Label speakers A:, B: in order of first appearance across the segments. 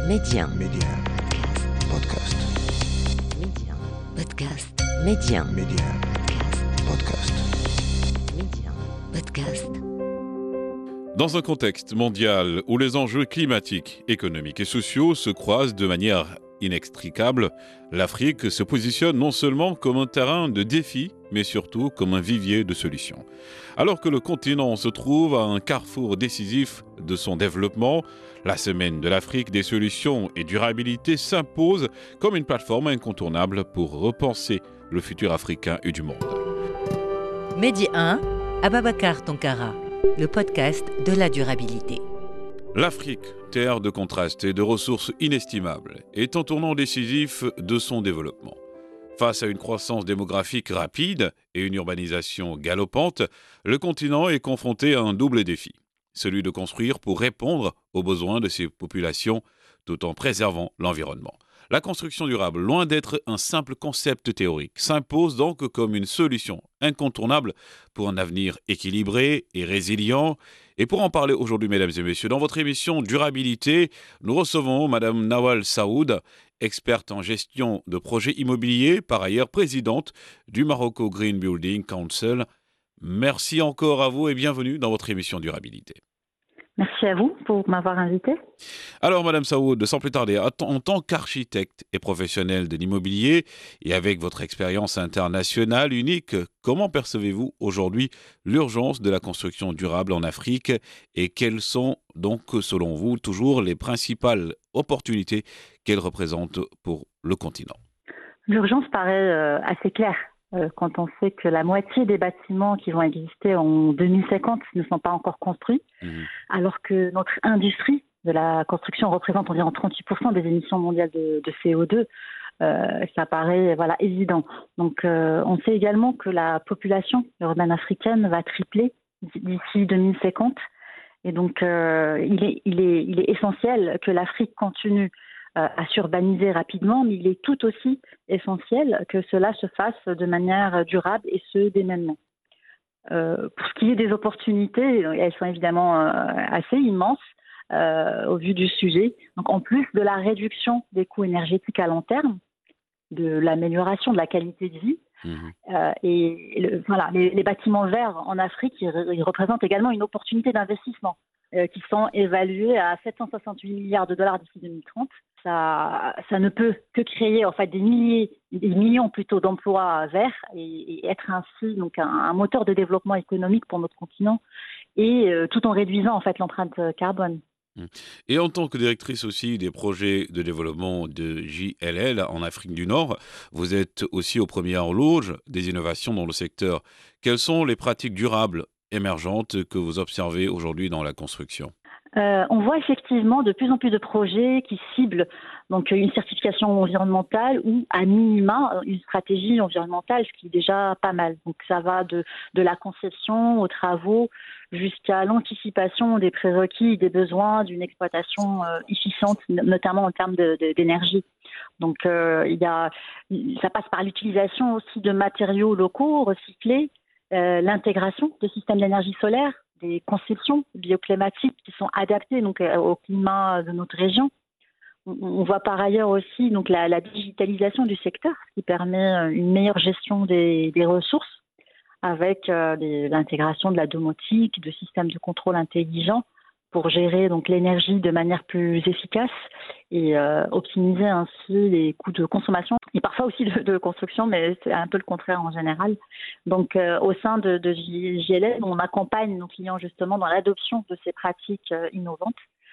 A: Média.
B: Média. Podcast.
A: Média. Podcast. Média.
B: Média. Podcast.
A: Média. Podcast.
C: Dans un contexte mondial où les enjeux climatiques, économiques et sociaux se croisent de manière inextricable, l'Afrique se positionne non seulement comme un terrain de défis, mais surtout comme un vivier de solutions. Alors que le continent se trouve à un carrefour décisif de son développement, la Semaine de l'Afrique des solutions et durabilité s'impose comme une plateforme incontournable pour repenser le futur africain et du monde.
A: Média 1, Ababakar Tonkara, le podcast de la durabilité.
C: L'Afrique, terre de contrastes et de ressources inestimables, est un tournant décisif de son développement. Face à une croissance démographique rapide et une urbanisation galopante, le continent est confronté à un double défi, celui de construire pour répondre aux besoins de ses populations tout en préservant l'environnement. La construction durable, loin d'être un simple concept théorique, s'impose donc comme une solution incontournable pour un avenir équilibré et résilient. Et pour en parler aujourd'hui, mesdames et messieurs, dans votre émission Durabilité, nous recevons Madame Nawal Saoud, experte en gestion de projets immobiliers, par ailleurs présidente du Morocco Green Building Council. Merci encore à vous et bienvenue dans votre émission Durabilité.
D: Merci à vous pour m'avoir invité.
C: Alors, Madame Saoud, sans plus tarder, en tant qu'architecte et professionnelle de l'immobilier et avec votre expérience internationale unique, comment percevez-vous aujourd'hui l'urgence de la construction durable en Afrique et quelles sont donc, selon vous, toujours les principales opportunités qu'elle représente pour le continent?
D: L'urgence paraît assez claire quand on sait que la moitié des bâtiments qui vont exister en 2050 ne sont pas encore construits, alors que notre industrie de la construction représente environ 38% des émissions mondiales de CO2. Ça paraît évident. Donc, on sait également que la population urbaine africaine va tripler d'ici 2050. Et donc, il est essentiel que l'Afrique continue à s'urbaniser rapidement, mais il est tout aussi essentiel que cela se fasse de manière durable et ce, dès maintenant. Pour ce qui est des opportunités, elles sont évidemment assez immenses au vu du sujet. Donc, en plus de la réduction des coûts énergétiques à long terme, de l'amélioration de la qualité de vie, les bâtiments verts en Afrique, ils représentent également une opportunité d'investissement qui sont évalués à 768 milliards de dollars d'ici 2030. Ça ne peut que créer en fait des millions plutôt d'emplois verts et être ainsi donc un moteur de développement économique pour notre continent et tout en réduisant en fait l'empreinte carbone.
C: Et en tant que directrice aussi des projets de développement de JLL en Afrique du Nord, vous êtes aussi aux premières loges des innovations dans le secteur. Quelles sont les pratiques durables émergentes que vous observez aujourd'hui dans la construction ?
D: On voit effectivement de plus en plus de projets qui ciblent donc une certification environnementale ou à minima une stratégie environnementale, ce qui est déjà pas mal. Donc ça va de la conception aux travaux jusqu'à l'anticipation des prérequis et des besoins d'une exploitation efficiente, notamment en termes d'énergie. Donc ça passe par l'utilisation aussi de matériaux locaux recyclés, l'intégration de systèmes d'énergie solaire, des conceptions bioclimatiques qui sont adaptées donc au climat de notre région. On voit par ailleurs aussi donc la digitalisation du secteur qui permet une meilleure gestion des ressources avec l'intégration de la domotique, de systèmes de contrôle intelligents pour gérer donc l'énergie de manière plus efficace et optimiser ainsi les coûts de consommation et parfois aussi de construction, mais c'est un peu le contraire en général. Donc au sein de JLL, on accompagne nos clients justement dans l'adoption de ces pratiques innovantes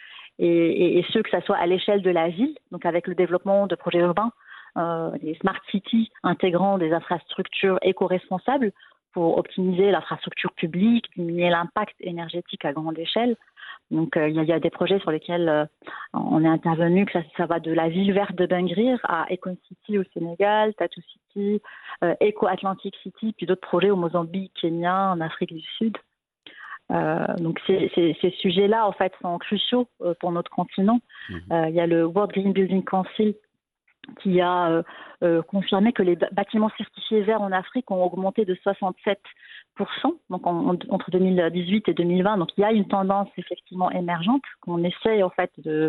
D: et ce que ça soit à l'échelle de la ville, donc avec le développement de projets urbains, des smart cities intégrant des infrastructures éco-responsables pour optimiser l'infrastructure publique, diminuer l'impact énergétique à grande échelle. Donc, il y a des projets sur lesquels on est intervenu, que ça va de la ville verte de Bangrir à Econ City au Sénégal, Tattoo City, Eco Atlantic City, puis d'autres projets au Mozambique, Kenya, en Afrique du Sud. Donc, ces sujets-là, en fait, sont cruciaux pour notre continent. Il y a le World Green Building Council qui a confirmé que les bâtiments certifiés verts en Afrique ont augmenté de 67%, donc entre 2018 et 2020. Donc il y a une tendance effectivement émergente qu'on essaye en fait de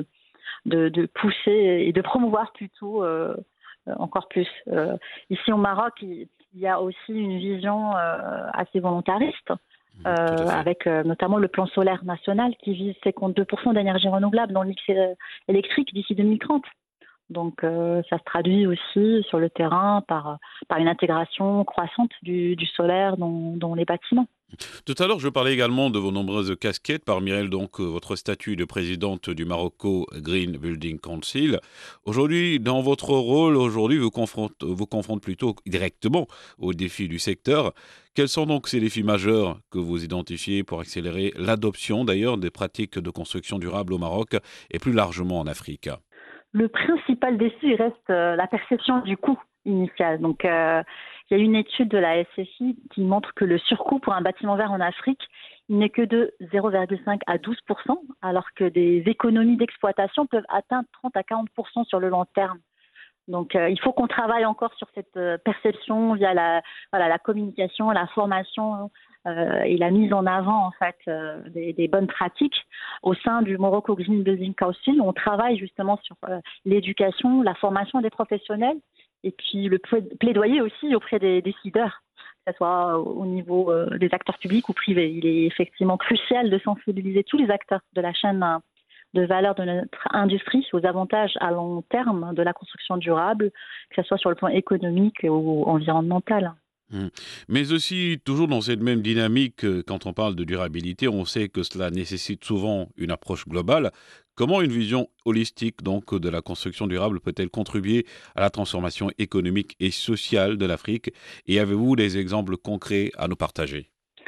D: de pousser et de promouvoir plutôt encore plus. Ici au Maroc, il y a aussi une vision assez volontariste,
C: Tout à fait.
D: avec notamment le plan solaire national qui vise 52% d'énergie renouvelable dans le mix électrique d'ici 2030. Donc ça se traduit aussi sur le terrain par une intégration croissante du solaire dans les bâtiments.
C: Tout à l'heure, je parlais également de vos nombreuses casquettes, parmi elles donc votre statut de présidente du Morocco Green Building Council. Aujourd'hui, dans votre rôle, aujourd'hui, vous confronte plutôt directement aux défis du secteur. Quels sont donc ces défis majeurs que vous identifiez pour accélérer l'adoption d'ailleurs des pratiques de construction durable au Maroc et plus largement en Afrique?
D: Le principal défi reste la perception du coût initial. Donc, il y a une étude de la SFI qui montre que le surcoût pour un bâtiment vert en Afrique, il n'est que de 0,5 à 12%, alors que des économies d'exploitation peuvent atteindre 30 à 40% sur le long terme. Donc, il faut qu'on travaille encore sur cette perception via la communication, la formation et la mise en avant en fait des bonnes pratiques au sein du Morocco Green Building Council. On travaille justement sur l'éducation, la formation des professionnels et puis le plaidoyer aussi auprès des décideurs, que ce soit au niveau des acteurs publics ou privés. Il est effectivement crucial de sensibiliser tous les acteurs de la chaîne de valeur de notre industrie aux avantages à long terme de la construction durable, que ce soit sur le plan économique ou environnemental.
C: Mm. Mais aussi, toujours dans cette même dynamique, quand on parle de durabilité, on sait que cela nécessite souvent une approche globale. Comment une vision holistique donc de la construction durable peut-elle contribuer à la transformation économique et sociale de l'Afrique? Et avez-vous des exemples concrets à nous partager?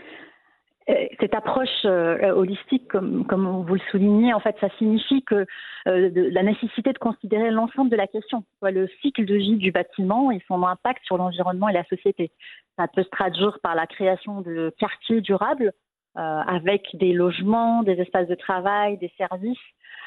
D: Cette approche holistique, comme vous le soulignez, en fait, ça signifie que la nécessité de considérer l'ensemble de la question, le cycle de vie du bâtiment et son impact sur l'environnement et la société. Ça peut se traduire par la création de quartiers durables avec des logements, des espaces de travail, des services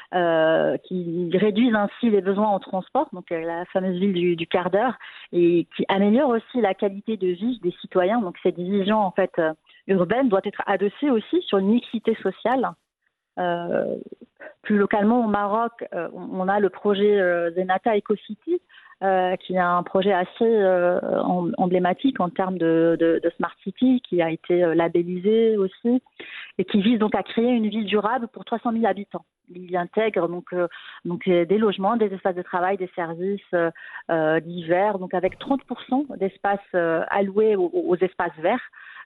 D: qui réduisent ainsi les besoins en transport, donc la fameuse ville du quart d'heure, et qui améliorent aussi la qualité de vie des citoyens. Donc cette vision en fait urbaine doit être adossée aussi sur une mixité sociale. Euh, Plus localement au Maroc, on a le projet Zenata EcoCity, qui est un projet assez emblématique en termes de Smart City, qui a été labellisé aussi, et qui vise donc à créer une ville durable pour 300 000 habitants. Il y intègre donc des logements, des espaces de travail, des services divers, donc avec 30% d'espaces alloués aux espaces verts,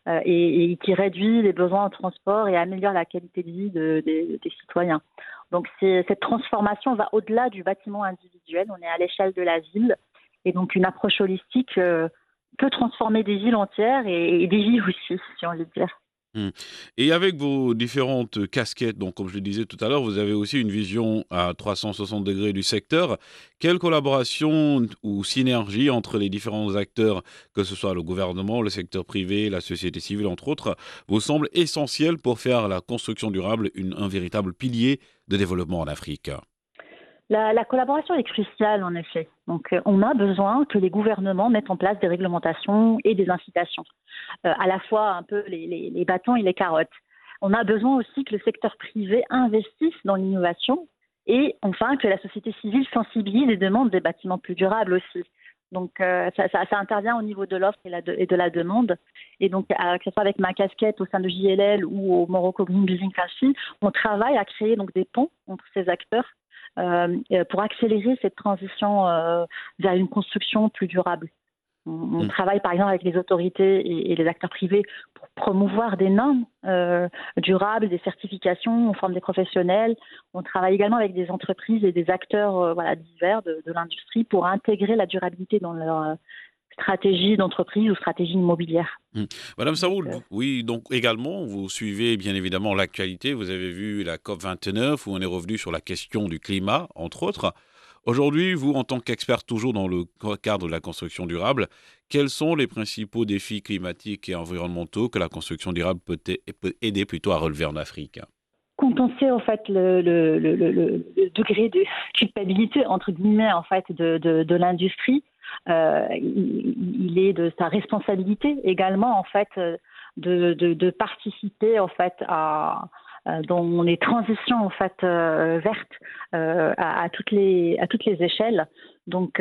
D: et qui réduit les besoins en transport et améliore la qualité de vie des citoyens. Donc cette transformation va au-delà du bâtiment individuel, on est à l'échelle de la ville, et donc une approche holistique peut transformer des villes entières et des vies aussi, si on veut dire.
C: Hmm. Et avec vos différentes casquettes, donc comme je le disais tout à l'heure, vous avez aussi une vision à 360 degrés du secteur. Quelle collaboration ou synergie entre les différents acteurs, que ce soit le gouvernement, le secteur privé, la société civile, entre autres, vous semble essentielle pour faire la construction durable un véritable pilier de développement en Afrique?
D: La collaboration est cruciale, en effet. Donc, on a besoin que les gouvernements mettent en place des réglementations et des incitations, à la fois un peu les bâtons et les carottes. On a besoin aussi que le secteur privé investisse dans l'innovation et enfin que la société civile sensibilise et demande des bâtiments plus durables aussi. Donc, ça intervient au niveau de l'offre et de la demande. Et donc, que ce soit avec ma casquette au sein de JLL ou au Morocco Green Building Council, on travaille à créer donc des ponts entre ces acteurs pour accélérer cette transition vers une construction plus durable. On travaille par exemple avec les autorités et les acteurs privés pour promouvoir des normes durables, des certifications, on forme des professionnels. On travaille également avec des entreprises et des acteurs divers de l'industrie pour intégrer la durabilité dans leur stratégie d'entreprise ou stratégie immobilière.
C: Hmm. Madame
D: Donc,
C: Saoul, oui, donc également, vous suivez bien évidemment l'actualité. Vous avez vu la COP29 où on est revenu sur la question du climat, entre autres. Aujourd'hui, vous, en tant qu'expert toujours dans le cadre de la construction durable, quels sont les principaux défis climatiques et environnementaux que la construction durable peut aider plutôt à relever en Afrique?
D: quand on sait en fait le degré de culpabilité entre guillemets en fait de l'industrie, il est de sa responsabilité également en fait de participer en fait dans les transitions en fait vertes à toutes les échelles. Donc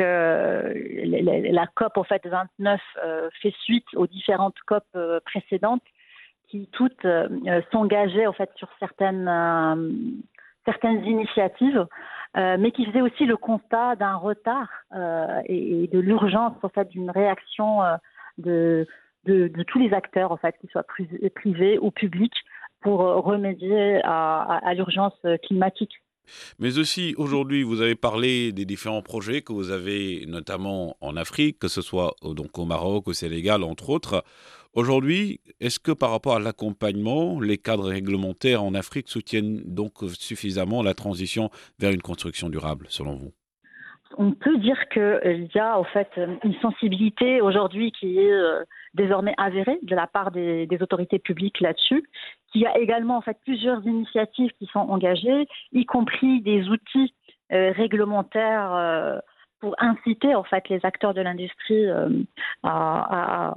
D: la COP en fait 29 fait suite aux différentes COP précédentes qui toutes s'engageaient en fait sur certaines initiatives, mais qui faisaient aussi le constat d'un retard et de l'urgence en fait d'une réaction de tous les acteurs en fait, qu'ils soient privés ou publics, pour remédier à l'urgence climatique.
C: Mais aussi, aujourd'hui, vous avez parlé des différents projets que vous avez, notamment en Afrique, que ce soit donc au Maroc, au Sénégal, entre autres. Aujourd'hui, est-ce que par rapport à l'accompagnement, les cadres réglementaires en Afrique soutiennent donc suffisamment la transition vers une construction durable, selon vous?
D: On peut dire qu'il y a en fait une sensibilité aujourd'hui qui est désormais avérée de la part des autorités publiques là-dessus, qu'il y a également en fait plusieurs initiatives qui sont engagées, y compris des outils réglementaires pour inciter en fait les acteurs de l'industrie à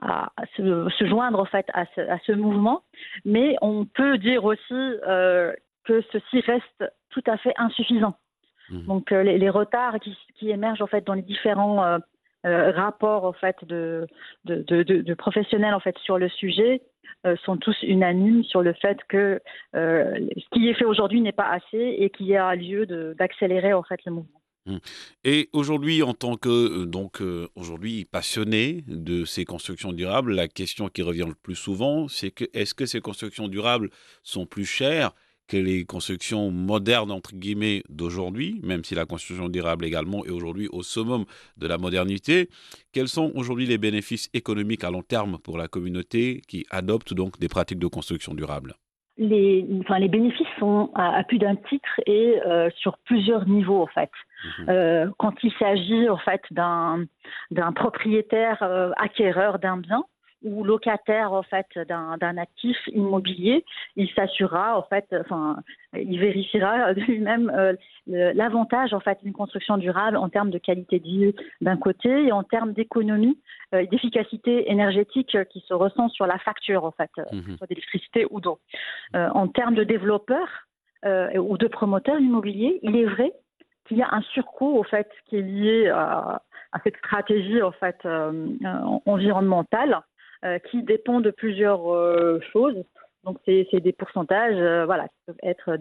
D: se joindre en fait à ce mouvement. Mais on peut dire aussi que ceci reste tout à fait insuffisant. Donc les retards qui émergent en fait dans les différents rapports en fait de professionnels en fait sur le sujet sont tous unanimes sur le fait que ce qui est fait aujourd'hui n'est pas assez et qu'il y a lieu d'accélérer en fait le mouvement.
C: Et aujourd'hui, en tant que aujourd'hui passionné de ces constructions durables, la question qui revient le plus souvent, c'est que est-ce que ces constructions durables sont plus chères que les constructions modernes, entre guillemets, d'aujourd'hui, même si la construction durable également est aujourd'hui au summum de la modernité? Quels sont aujourd'hui les bénéfices économiques à long terme pour la communauté qui adopte donc des pratiques de construction durable?
D: Les bénéfices sont à plus d'un titre et sur plusieurs niveaux en fait. Quand il s'agit en fait d'un propriétaire acquéreur d'un bien ou locataire en fait d'un actif immobilier, il s'assurera en fait, il vérifiera lui-même l'avantage en fait d'une construction durable en termes de qualité de vie d'un côté et en termes d'économie, d'efficacité énergétique qui se ressent sur la facture en fait, soit d'électricité ou d'eau. En termes de développeurs ou de promoteurs immobiliers, il est vrai qu'il y a un surcoût en fait qui est lié à cette stratégie en fait environnementale. Qui dépend de plusieurs choses. Donc, c'est des pourcentages qui peuvent être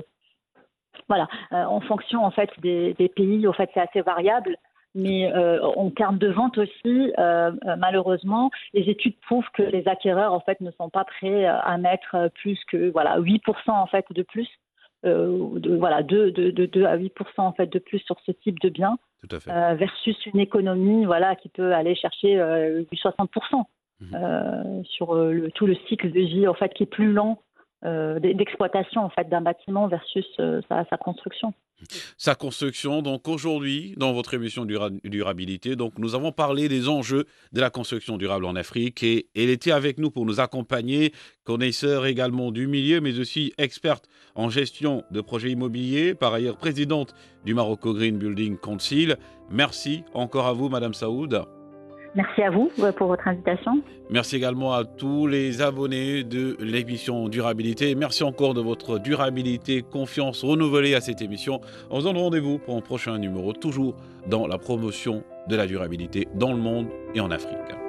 D: en fonction en fait, des pays. En fait, c'est assez variable. Mais en termes de vente aussi, malheureusement, les études prouvent que les acquéreurs en fait, ne sont pas prêts à mettre plus que 8% en fait, de plus. 2 à 8% en fait, de plus sur ce type de bien.
C: Tout à fait.
D: Versus une économie qui peut aller chercher 60%. Sur tout le cycle de vie en fait qui est plus lent d'exploitation en fait d'un bâtiment versus sa construction.
C: Sa construction, donc aujourd'hui, dans votre émission Durabilité, donc nous avons parlé des enjeux de la construction durable en Afrique et elle était avec nous pour nous accompagner, connaisseur également du milieu, mais aussi experte en gestion de projets immobiliers, par ailleurs présidente du Morocco Green Building Council. Merci encore à vous, Madame Saoud.
D: Merci à vous pour votre invitation.
C: Merci également à tous les abonnés de l'émission Durabilité. Merci encore de votre durabilité, confiance renouvelée à cette émission. On se donne rendez-vous pour un prochain numéro, toujours dans la promotion de la durabilité dans le monde et en Afrique.